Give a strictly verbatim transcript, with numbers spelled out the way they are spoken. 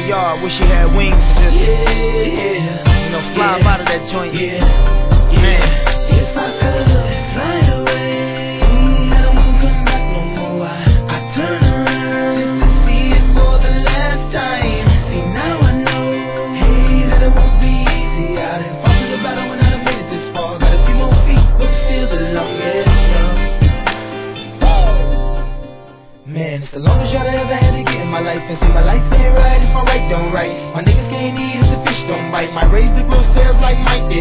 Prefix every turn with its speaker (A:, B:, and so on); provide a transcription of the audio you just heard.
A: yard. Wish she had wings to just,
B: yeah, yeah,
A: you know, fly
B: yeah,
A: up out of that joint.
B: Yeah, yeah.
A: Man.
B: If I could fly away, and I won't come back no more, I, I turn around to see it for the last time. See, now I know, hey, that it won't be easy out here. Fought through the battle when I done made it this far. Got a few more feet, but still the longest run. Man, it's the longest shot I ever had to get in my life. And see, my life ain't right if my right don't right. My niggas can't eat if the fish don't bite. Might raise the gross sales like Mike did.